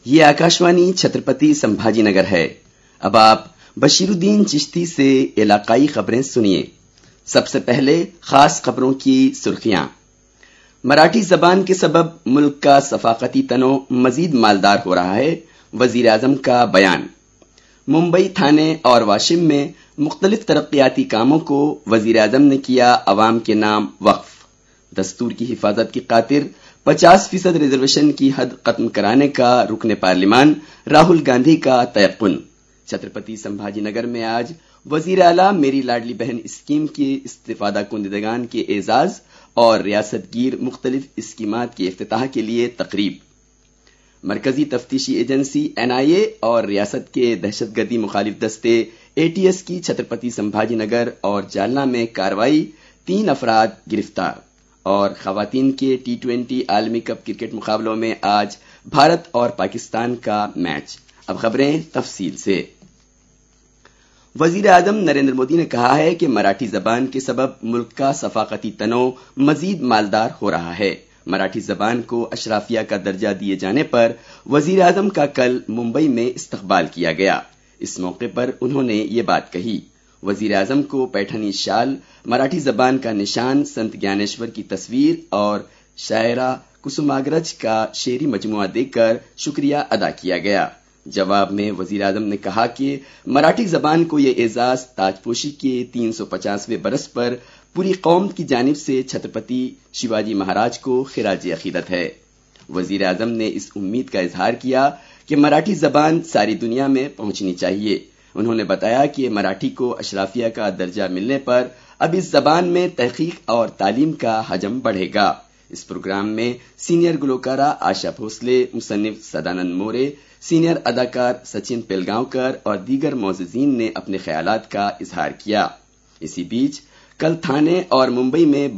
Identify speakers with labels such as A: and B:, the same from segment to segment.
A: یہ आकाशवाणी छत्रपति संभाजी नगर है। अब आप बशीरुद्दीन चिश्ती से इलाकाई खबरें सुनिए। सबसे पहले खास खबरों की सुर्खियां। मराठी जबान के सबब मुल्क का सफाकती तनो मजीद मालदार हो रहा है, वजीर आजम का बयान। मुंबई, थाने और वाशिम में मुख्तलिफ तरक्याती कामों को वजीर आजम ने किया अवाम के नाम वक्फ। दस्तूर की हिफाजत की खातिर 50% रिजर्वेशन की हद खत्म कराने का रुकने पार्लिमान राहुल गांधी का तयक्कुन। छत्रपति संभाजी नगर में आज वजीर आला मेरी लाडली बहन स्कीम के इस्तिफादा कुंदगान के एजाज और रियासतगीर मुख्तलिफ स्कीमात के इफ्तिताह के लिए तकरीब। मरकजी तफ्तीशी एजेंसी NIA और रियासत के दहशतगर्दी मुखालिफ दस्ते ATS की छत्रपति संभाजी नगर और जालना में कार्रवाई, 3 अफराद गिरफ्तार। और खवातीन के T20 आलमी कप क्रिकेट मुकाबलों में आज भारत और पाकिस्तान का मैच। अब खबरें तफसील से। वजीर आजम नरेंद्र मोदी ने कहा है कि मराठी जबान के सबब मुल्क का सफाकती तनो मजीद मालदार हो रहा है। मराठी जबान को अशराफिया का दर्जा दिए जाने पर वजीर आजम का कल मुंबई में इस्तकबाल किया गया। इस मौके पर उन्होंने ये बात कही। वजीर आजम को पैठनी शाल, मराठी जबान का निशान, संत ज्ञानेश्वर की तस्वीर और शायरा कुसुमाग्रज का शेरी मजमुआ देकर शुक्रिया अदा किया गया। जवाब में वजीर आजम ने कहा कि मराठी जबान को यह एजाज ताजपोशी के 350वें बरस पर पूरी कौम की जानिब से छत्रपति शिवाजी महाराज को खिराज अकीदत है। वजीर आजम ने इस उम्मीद का इजहार किया कि मराठी जबान सारी दुनिया में पहुंचनी चाहिए। उन्होंने बताया कि मराठी को अशराफिया का दर्जा मिलने पर अब इस जबान में तहकीक और तालीम का हजम बढ़ेगा। इस प्रोग्राम में सीनियर गुलकारा आशा भोसले, मुसन्निफ सदानंद मोरे, सीनियर अदाकार सचिन पेलगांवकर और दीगर मौजूदीन ने अपने ख्यालात का इजहार किया। इसी बीच कल थाने और मुंबई में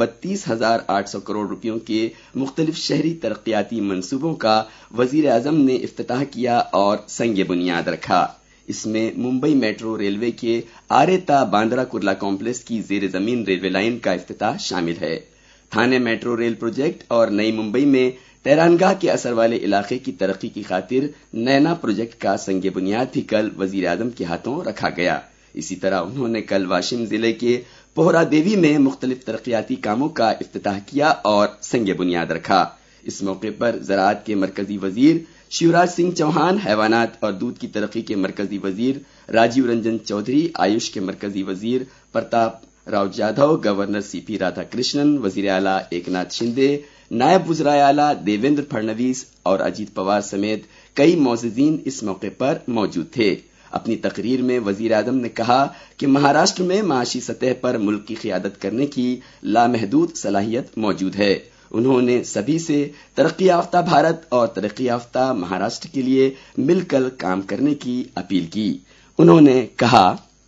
A: 32,800 करोड़ रुपयों के मुख्तलिफ शहरी तरक्याती मंसूबों का वजीर आजम ने इफ्तिताह किया और संग बुनियाद रखा। इसमें मुंबई मेट्रो रेलवे के आरेता बांद्रा कुर्ला कॉम्प्लेक्स की जेर जमीन रेलवे लाइन का इफ्तिताह शामिल है। थाने मेट्रो रेल प्रोजेक्ट और नई मुंबई में तैरानगाह के असर वाले इलाके की तरक्की की खातिर नैना प्रोजेक्ट का संग बुनियाद भी कल वजीर आजम के हाथों रखा गया। इसी तरह उन्होंने कल वाशिम जिले के पोहरा देवी में मुख्तलिफ तरक्याती कामों का इफ्तिताह किया और संग बुनियाद रखा। इस मौके पर ज़राअत के मरकजी वजीर शिवराज सिंह चौहान, हैवानात और दूध की तरक्की के मरकजी वजीर राजीव रंजन चौधरी, आयुष के मरकजी वजीर प्रताप राव जाधव, गवर्नर CP राधाकृष्णन, वजीर आला एकनाथ शिंदे, नायब वज़ीर आला देवेंद्र फडणवीस और अजीत पवार समेत कई मौजूदीन इस मौके पर मौजूद थे। अपनी तकरीर में वजीर आजम ने कहा कि महाराष्ट्र में माशी सतह पर मुल्क की क़ियादत करने की लामहदूद सलाहियत मौजूद है। उन्होंने सभी से तरक्की याफ्ता भारत और तरक्की याफ्ता महाराष्ट्र के लिए मिलकर काम करने की अपील की। उन्होंने कहा,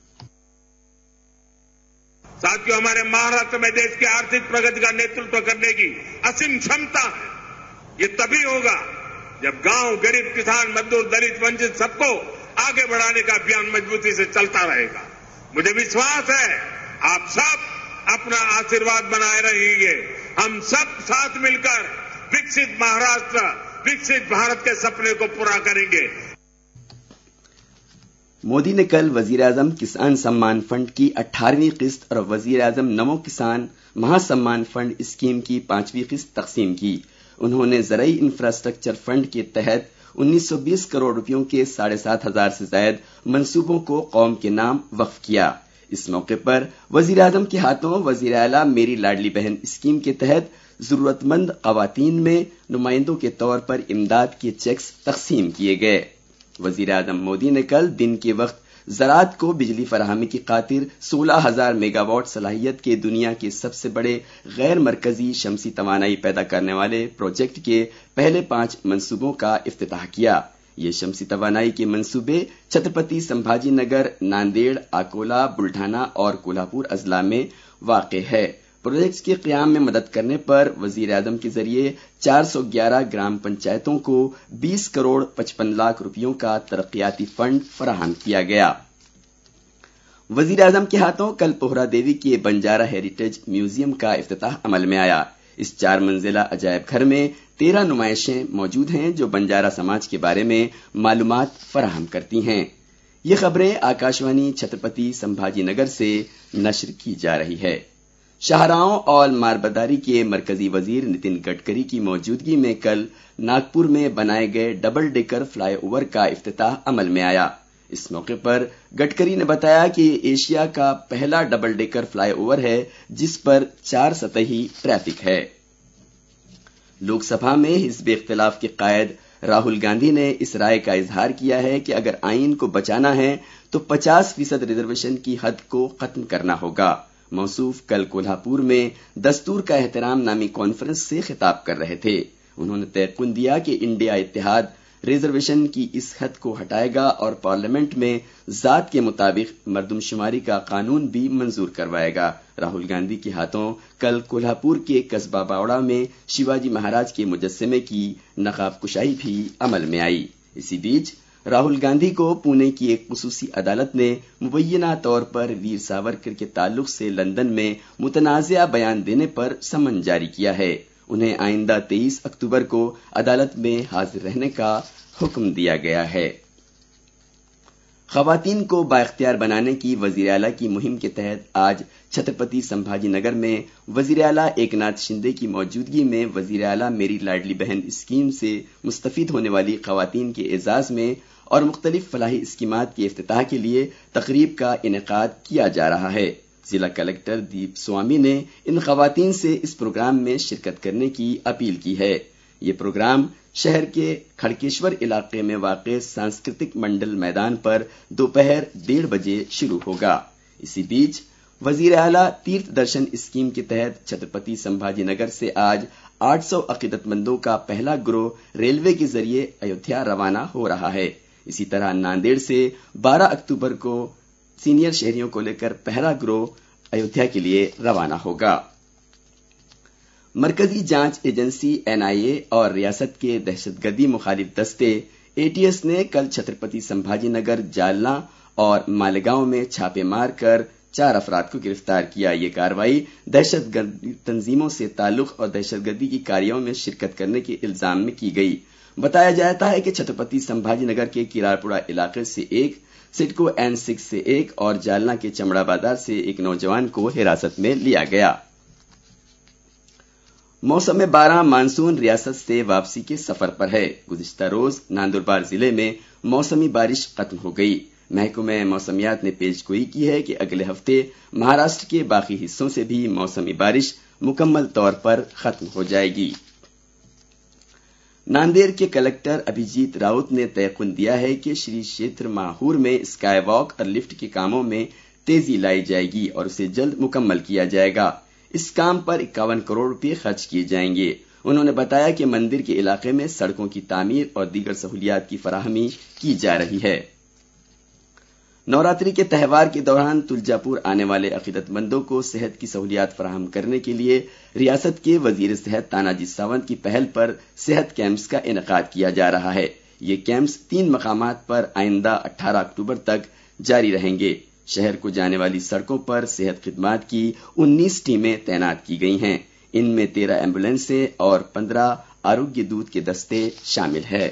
B: साथियों, हमारे महाराष्ट्र में देश की आर्थिक प्रगति का नेतृत्व करने की असीम क्षमता ये तभी होगा जब गांव, गरीब, किसान, मजदूर, दलित, वंचित सबको आगे बढ़ाने का अभियान मजबूती से चलता रहेगा। मुझे विश्वास है आप सब अपना आशीर्वाद बनाए रहेंगे। हम सब साथ मिलकर विकसित महाराष्ट्र, विकसित भारत के सपने को पूरा करेंगे।
A: मोदी ने कल वजीर आजम किसान सम्मान फंड की 18वीं किस्त और वजीर आजम नमो किसान महासम्मान फंड स्कीम की 5वीं किस्त तकसीम की। उन्होंने ज़राई इंफ्रास्ट्रक्चर फंड के तहत 1920 करोड़ रुपयों के 7,500 से ज्यादा मंसूबों को कौम के नाम वक्फ किया। इस मौके पर वजीर आजम के हाथों वजीर आला मेरी लाडली बहन स्कीम के तहत जरूरतमंद खवातीन में नुमाइंदों के तौर पर इमदाद के चेक्स तकसीम किए गए। वजीर आजम मोदी ने कल दिन के वक्त ज़राअत को बिजली फराहमी की खातिर 16,000 मेगावाट सलाहियत के दुनिया के सबसे बड़े गैर मरकजी शमसी तवानाई पैदा करने वाले प्रोजेक्ट के पहले 5 मंसूबों का इफ्तिताह किया। ये शमसी तवानाई के मंसूबे छत्रपति संभाजी नगर, नांदेड़, अकोला, बुल्ढाना और कोल्हापुर अजला में वाक़ है। प्रोजेक्ट्स के क़याम में मदद करने पर वजीर आजम के जरिए 411 ग्राम पंचायतों को 20 करोड़ 55 लाख रुपयों का तरक्याती फंड फराहम किया गया। वजीर आजम के हाथों कल पोहरा देवी के बंजारा हेरिटेज म्यूजियम का इफ्तिताह अमल में आया। اس 4 منزلہ عجائب گھر میں 13 نمائشیں موجود ہیں جو بنجارا سماج کے بارے میں معلومات فراہم کرتی ہیں۔ یہ خبریں آکاشوانی چھترپتی سمبھاجی نگر سے نشر کی جا رہی ہے۔ شاہراہوں اور ماربداری کے مرکزی وزیر نتن گڈکری کی موجودگی میں کل ناگپور میں بنائے گئے ڈبل ڈیکر فلائی اوور کا افتتاح عمل میں آیا۔ اس موقع پر گڈکری نے بتایا کہ یہ ایشیا کا پہلا ڈبل ڈیکر فلائی اوور ہے جس پر 4 سطحی ٹریفک ہے۔ لوک سبھا میں حزب اختلاف کے قائد راہل گاندھی نے اس رائے کا اظہار کیا ہے کہ اگر آئین کو بچانا ہے تو 50% ریزرویشن کی حد کو ختم کرنا ہوگا۔ موصوف کل کولہاپور میں دستور کا احترام نامی کانفرنس سے خطاب کر رہے تھے۔ انہوں نے تیقن دیا کہ انڈیا اتحاد ریزرویشن کی اس حد کو ہٹائے گا اور پارلیمنٹ میں ذات کے مطابق مردم شماری کا قانون بھی منظور کروائے گا۔ راہل گاندھی کے ہاتھوں کل کولہاپور کے قصبہ باوڑا میں شیواجی مہاراج کے مجسمے کی نقاب کشائی بھی عمل میں آئی۔ اسی بیچ راہل گاندھی کو پونے کی ایک خصوصی عدالت نے مبینہ طور پر ویر ساورکر کے تعلق سے لندن میں متنازعہ بیان دینے پر سمن جاری کیا ہے۔ انہیں آئندہ 23 اکتوبر کو عدالت میں حاضر رہنے کا حکم دیا گیا ہے۔ خواتین کو بااختیار بنانے کی وزیر اعلیٰ کی مہم کے تحت آج چھترپتی سمبھاجی نگر میں وزیر اعلیٰ ایک ناتھ شندے کی موجودگی میں وزیر اعلیٰ میری لاڈلی بہن اسکیم سے مستفید ہونے والی خواتین کے اعزاز میں اور مختلف فلاحی اسکیمات کے افتتاح کے لیے تقریب کا انعقاد کیا جا رہا ہے۔ ضلع کلکٹر دیپ سوامی نے ان خواتین سے اس پروگرام میں شرکت کرنے کی اپیل کی ہے۔ یہ پروگرام شہر کے کھڑکیشور علاقے میں واقع سانسکرتک منڈل میدان پر دوپہر 1:30 بجے شروع ہوگا۔ اسی بیچ وزیر اعلیٰ تیرتھ درشن اسکیم کے تحت چھترپتی سمبھاجی نگر سے آج 800 عقیدت مندوں کا پہلا گروہ ریلوے کے ذریعے ایودھیا روانہ ہو رہا ہے۔ اسی طرح ناندیڑ سے 12 اکتوبر کو سینئر شہریوں کو لے کر پہلا گروہ ایودھیا کے لیے روانہ ہوگا۔ مرکزی جانچ ایجنسی NIA اور ریاست کے دہشت گردی مخالف دستے ATS نے کل چھترپتی سمبھاجی نگر، جالنا اور مالیگاؤں میں چھاپے مار کر 4 افراد کو گرفتار کیا۔ یہ کارروائی دہشت گردی تنظیموں سے تعلق اور دہشت گردی کی کاریوں میں شرکت کرنے کے الزام میں کی گئی۔ بتایا جاتا ہے کہ چھترپتی سمبھاجی نگر کے کیرارپوڑا علاقے سے ایک، سڈکو N6 سے ایک اور جالنا کے چمڑا بازار سے ایک نوجوان کو حراست میں لیا گیا۔ موسم 12 مانسون ریاست سے واپسی کے سفر پر ہے۔ گزشتہ روز ناندربار ضلع میں موسمی بارش ختم ہو گئی۔ محکمہ موسمیات نے پیش گوئی کی ہے کہ اگلے ہفتے مہاراشٹر کے باقی حصوں سے بھی موسمی بارش مکمل طور پر ختم ہو جائے گی۔ ناندیڑ کے کلکٹر ابھیجیت راؤت نے تیقن دیا ہے کہ شری شیتر ماہور میں اسکائی واک اور لفٹ کے کاموں میں تیزی لائی جائے گی اور اسے جلد مکمل کیا جائے گا۔ اس کام پر 51 کروڑ روپے خرچ کیے جائیں گے۔ انہوں نے بتایا کہ مندر کے علاقے میں سڑکوں کی تعمیر اور دیگر سہولیات کی فراہمی کی جا رہی ہے۔ نوراتری کے تہوار کے دوران تلجا پور آنے والے عقیدت مندوں کو صحت کی سہولیات فراہم کرنے کے لیے ریاست کے وزیر صحت تاناجی ساونت کی پہل پر صحت کیمپس کا انعقاد کیا جا رہا ہے۔ یہ کیمپس 3 مقامات پر آئندہ 18 اکتوبر تک جاری رہیں گے۔ شہر کو جانے والی سڑکوں پر صحت خدمات کی 19 ٹیمیں تعینات کی گئی ہیں۔ ان میں 13 ایمبولینسیں اور 15 آروگیہ دوت کے دستے شامل ہیں۔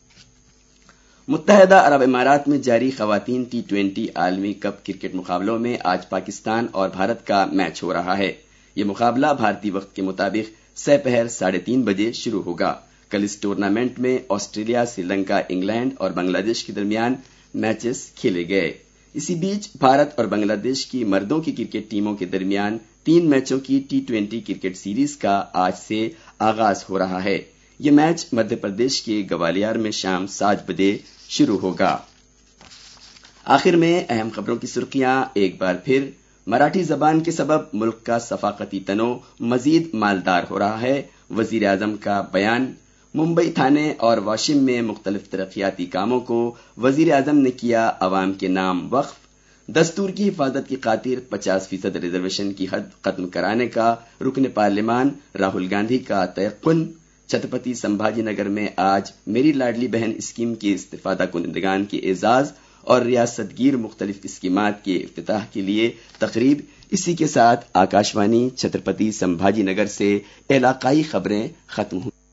A: متحدہ عرب امارات میں جاری خواتین T20 عالمی کپ کرکٹ مقابلوں میں آج پاکستان اور بھارت کا میچ ہو رہا ہے۔ یہ مقابلہ بھارتی وقت کے مطابق سہ پہر 3:30 بجے شروع ہوگا۔ کل اس ٹورنامنٹ میں آسٹریلیا، سری لنکا، انگلینڈ اور بنگلہ دیش کے درمیان میچز کھیلے گئے۔ اسی بیچ بھارت اور بنگلہ دیش کی مردوں کی کرکٹ ٹیموں کے درمیان 3 میچوں کی T20 کرکٹ سیریز کا آج سے آغاز ہو رہا ہے۔ یہ میچ مدھیہ پردیش کے گوالیار میں شام 7 بجے شروع ہوگا۔ آخر میں اہم خبروں کی سرخیاں ایک بار پھر۔ مراٹھی زبان کے سبب ملک کا ثقافتی تنوع مزید مالدار ہو رہا ہے، وزیر اعظم کا بیان۔ ممبئی، تھانے اور واشم میں مختلف ترقیاتی کاموں کو وزیر اعظم نے کیا عوام کے نام وقف۔ دستور کی حفاظت کی خاطر 50% ریزرویشن کی حد ختم کرانے کا رکن پارلیمان راہل گاندھی کا تیقن۔ چھترپتی سمبھاجی نگر میں آج میری لاڈلی بہن اسکیم کے استفادہ کنندگان کے اعزاز اور ریاست گیر مختلف اسکیمات کے افتتاح کے لیے تقریب۔ اسی کے ساتھ آکاشوانی چھترپتی سمبھاجی نگر سے علاقائی خبریں ختم ہوئی.